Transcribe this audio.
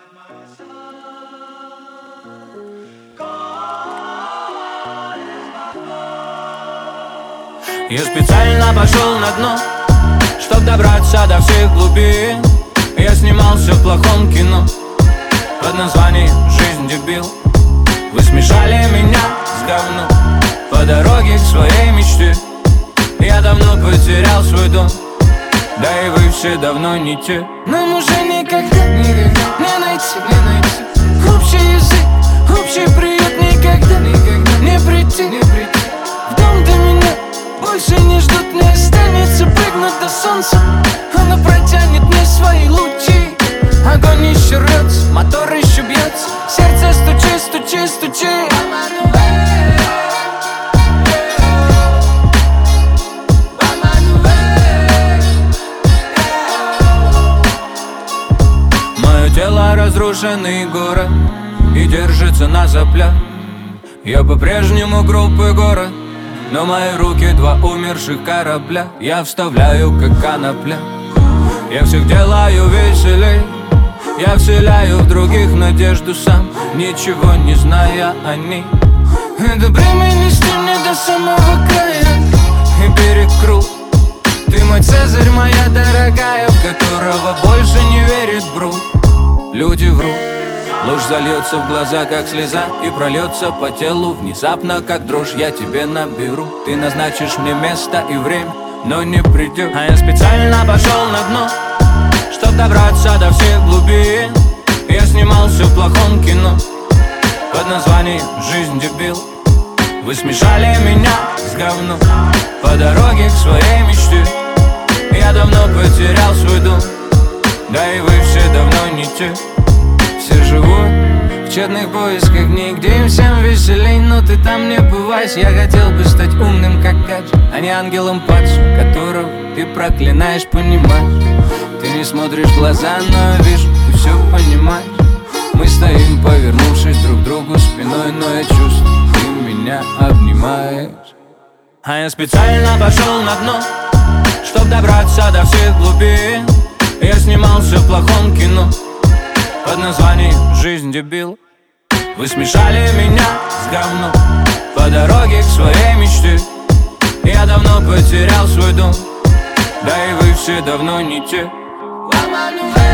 Я специально пошел на дно, чтоб добраться до всех глубин. Я снимался в плохом кино под названием «Жизнь, дебил». Вы смешали меня с говном по дороге к своей мечте. Я давно потерял свой дом, да и вы все давно не те. Нам уже никогда не найти общий язык, общий приют. Никогда не прийти в дом до меня. Больше не ждут, мне останется прыгнуть до солнца. Оно протянет мне свои лучи. Огонь еще рвется, мотор еще бьется, сердце стучи, стучи, стучи. Мое тело разрушенный город и держится на соплях. Я по-прежнему группы город, но мои руки два умерших корабля. Я вставляю как конопля, я всех делаю веселей. Я вселяю в других надежду сам, ничего не зная о ней. Это бремя нести мне до самого края и берег круг. Ты мой Цезарь, моя дорогая, в которого больше не верит Брук. Люди врут, ложь зальется в глаза, как слеза, и прольется по телу внезапно, как дрожь. Я тебе наберу, ты назначишь мне место и время, но не придет. А я специально пошел на дно, чтоб добраться до всех глубин. Я снимался в плохом кино под названием «Жизнь, дебил». Вы смешали меня с говном по дороге к своей мечте. Я давно потерял свой дом, да и вы все давно не те. Все живут в тщетных поисках дней, где им всем веселей, но ты там не бываешь. Я хотел бы стать умным, как гаджет, а не ангелом падшим, которого ты проклинаешь, понимаешь. Ты не смотришь в глаза, но я вижу, ты все понимаешь. Мы стоим, повернувшись друг к другу спиной, но я чувствую, ты меня обнимаешь. А я специально пошел на дно, чтоб добраться до всех глубин. Я снимался в плохом кино под названием «Жизнь, дебил». Вы смешали меня с говном по дороге к своей мечте. Я давно потерял свой дом, да и вы все давно не те.